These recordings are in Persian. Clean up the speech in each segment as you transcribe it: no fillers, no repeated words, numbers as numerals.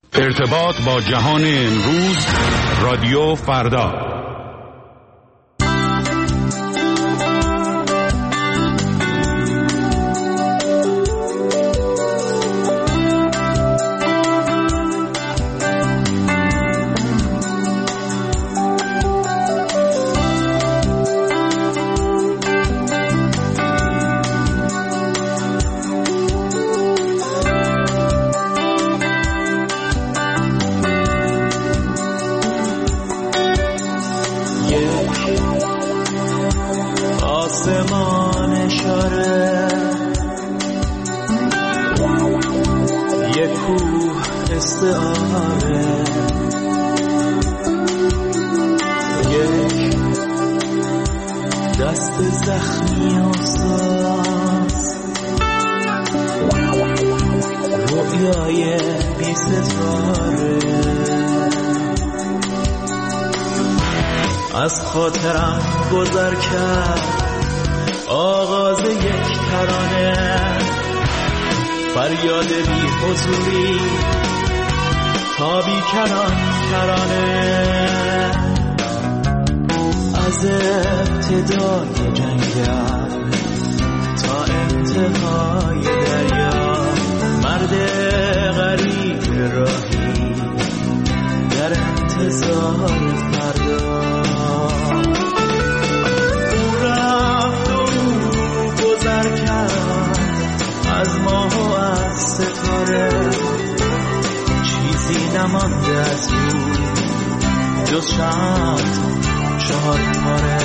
ارتباط با جهان امروز، رادیو فردا. از خاطرم گذر کرد آغاز یک ترانه، فریاد بی حضوری تا بی کران کرانه. از ابتدای جنگل تا انتهای دریا، مرد غریب راهی در انتظار فردا. از ماه و از ستاره چیزی نمانده از او جز شمع چهار تاره.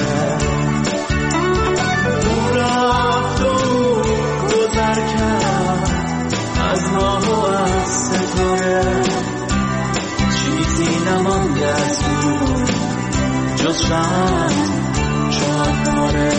او رفت و گذر کرد از ماه و از ستاره، چیزی نمانده از او جز شمع چهار تاره.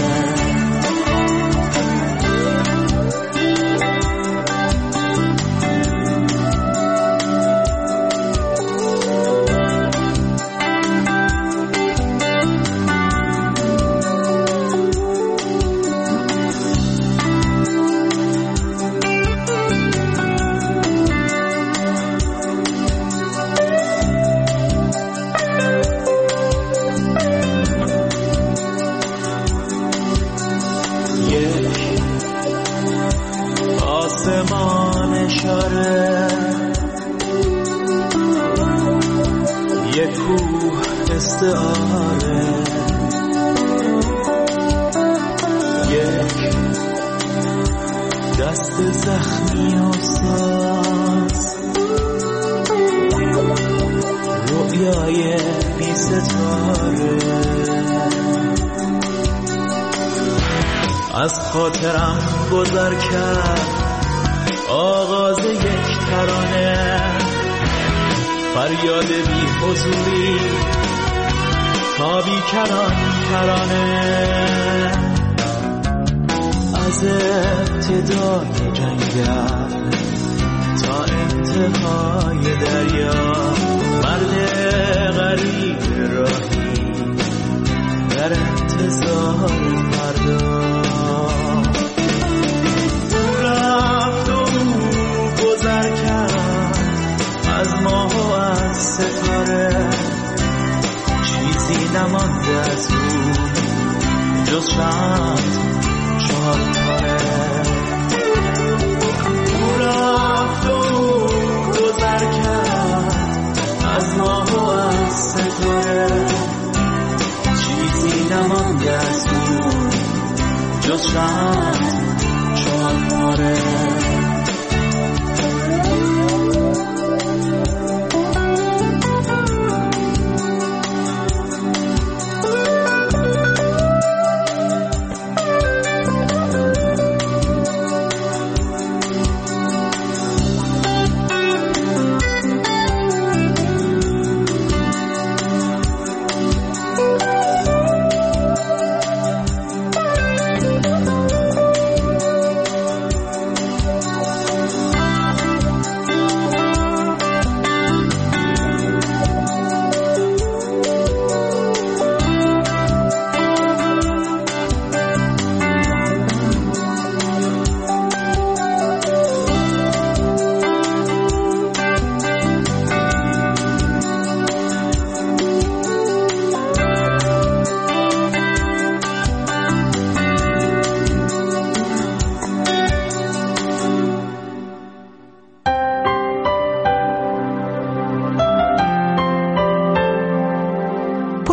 از خاطرم گذر کرد آغاز یک ترانه، فریاد بی حضوری تا بی کران کرانه. از ابتدای جنگل تا انتهای دریا، مرد غریب راهی در انتظار فردا. از ماه و از ستاره چیزی نمانده از او جز شمع چهار تاره. او رفت و گذر کرد از ماه و از ستاره، چیزی نمانده از او جز شمع چهار تاره.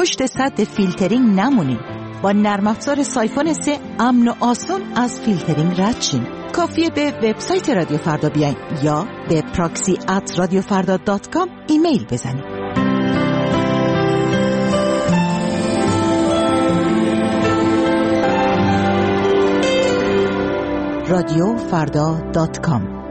پشت سد فیلترینگ نمونین. با نرم افزار سایفون 3 امن و آسان از فیلترینگ رد شین. کافیه به وبسایت رادیو فردا بیاین یا به proxy@radiofarda.com ایمیل بزنید. radiofarda.com.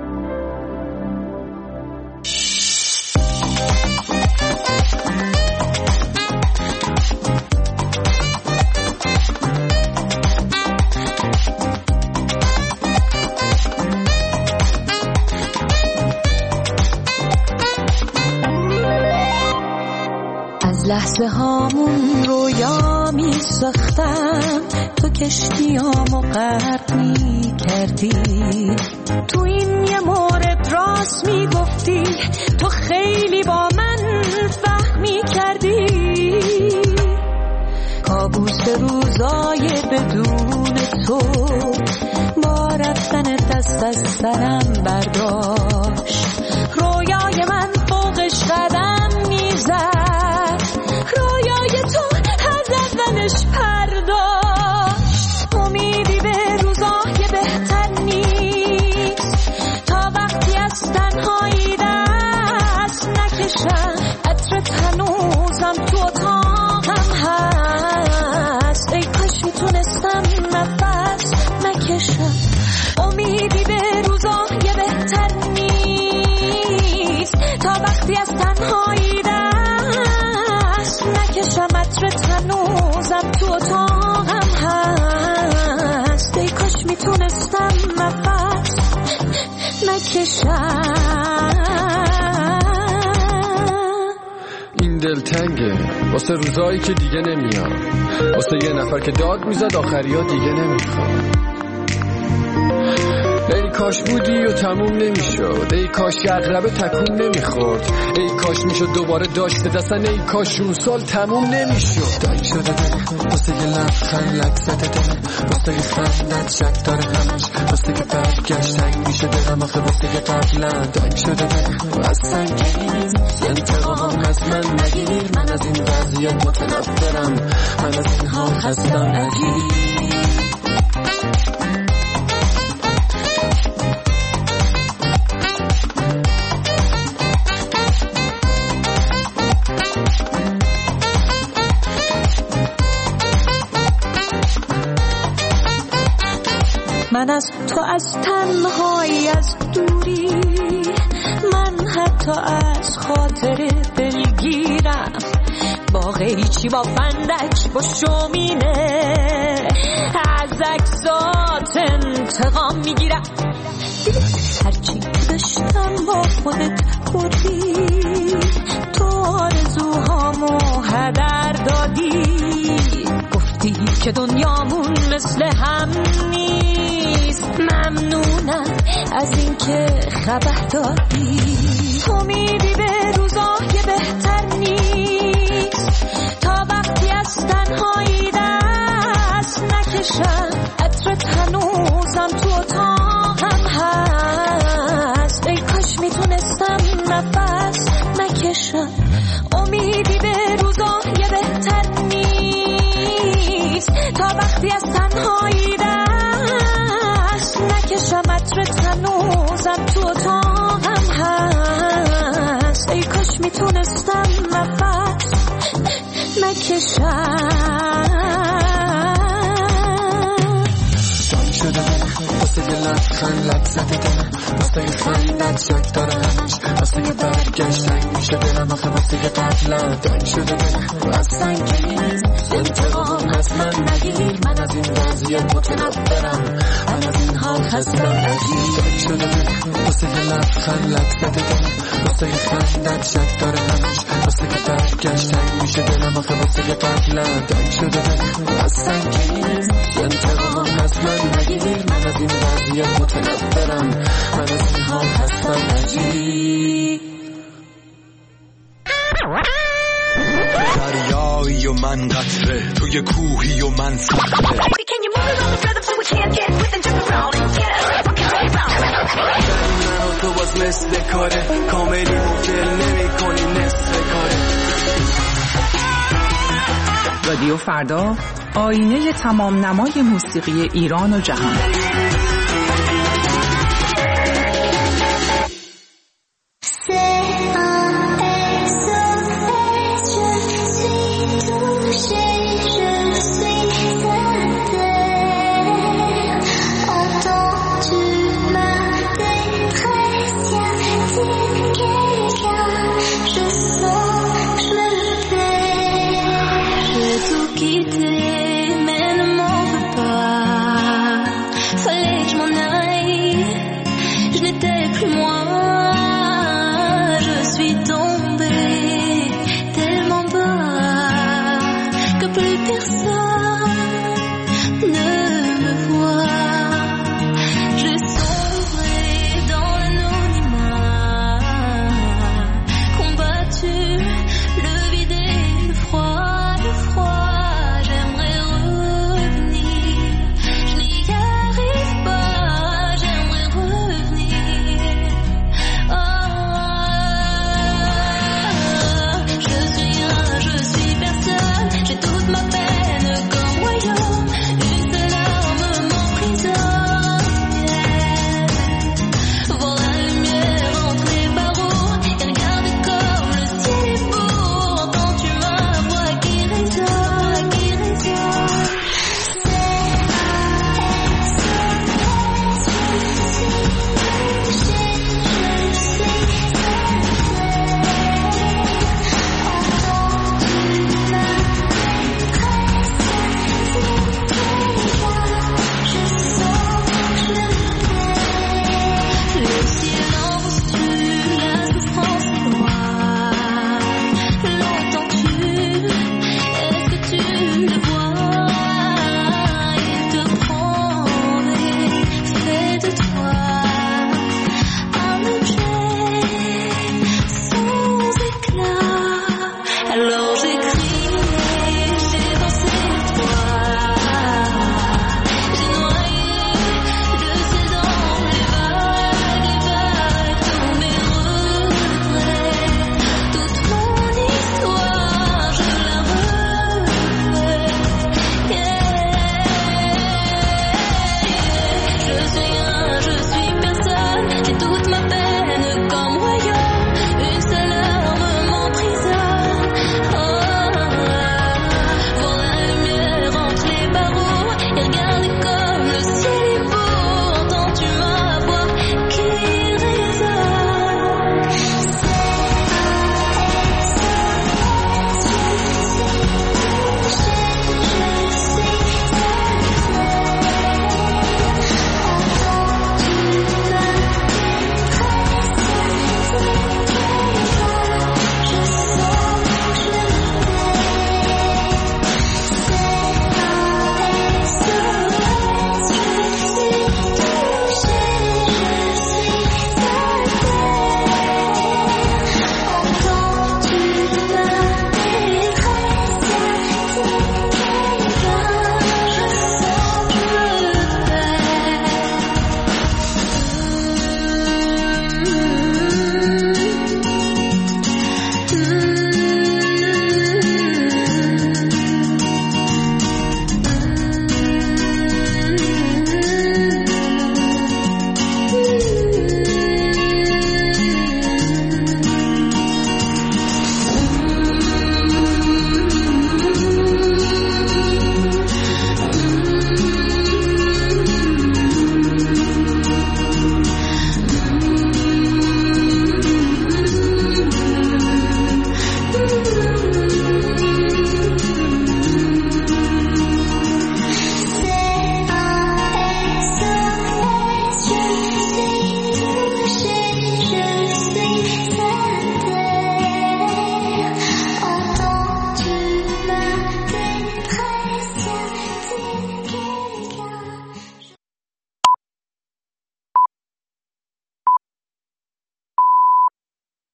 لحظه هامون رویا می ساختم، تو کشتیامو غرق می کردی، تو این یه مورد راست می گفتی، تو خیلی با من فهمی کردی. کابوس روزای بدون تو با رفتن دست از سرم برداشت، رویای من فوقش قدم می زد، رویای تو از اولش پرداشت. امیدی به روزای بهتر نیست تا وقتی از تنهایی دست نکشم، عطرت هنوزم تو اتاقم هست، ای کاش میتونستم نفس نکشم. امیدی به روزای بهتر نیست تا وقتی از تنهایی دست نکشم، عطرت هنوزم تو اتاقم هست، ای کاش میتونستم نفس نکشم. این دلتنگه واسه روزایی که دیگه نمیاد، واسه یه نفر که داد میزد آخریا دیگه نمیخواد. ای کاش بودی و تموم نمیشد، ای کاش عقربه تکون نمیخورد، ای کاش میشد دوباره داشته دستن، ای کاش اون سال تموم نمیشد. دایی شده دلم واسه یه لبخند لک زده دلم، واسه یه خندت شک داره همش، واسه که برگشت تنگ میشه دلم آخه، واسه یه قبلا. دایی شده دلم از سنگین انتقام از من نگیر، من از این وضعیت متنفرم، من از این حال هستم نگیر. من از تو از تنهایی از دوری، من حتی از خاطر دلگیرم، با قیچی با فندک با شومینه از عکسات انتقام میگیرم. هرچی داشتم با خودت بردی، تو آرزوهامو هدر دادی، گفتی که دنیامون مثل هم نیست، ممنونم از این که خبر دادی. امیدی به روزای بهتر نیست تا وقتی از تنهایی دست نکشم، عطرت هنوزم تو اتاقم هست، ای کاش میتونستم نفس نکشم. امیدی به روزای بهتر نیست تا وقتی از تنهایی دست نکشم، عطرت هنوزم تو اتاقم هست، ای کاش میتونستم نفس نکشم. دایی شده دلم واسه یه لبخند لک زده دلم، واسه یه خندت شک داره همش، واسه یه برگشت تنگ میشه دلم آخه، واسه یه قبلا. دایی شده دلم از سنگین انتقام از من نگیر، من از این وضعیت متنفرم، من از این حال هستم عجیب. دایی شده دلم واسه یه لبخند لک زده دلم، واسه یه خندت شک داره همش، واسه یه برگشت تنگ میشه دلم آخه، واسه یه قبلا. دایی شده دلم از سنگین انتقام از من نگیر، من از این وضعیت متنفرم، من از این حال هستم عجیب. دریایی و من قطره، توی کوهی و من صخره، من و تو باز مثل کاره، کاملی مبدل نمی کنی نصف کاره. رادیو فردا، آینه تمام نمای موسیقی ایران و جهان.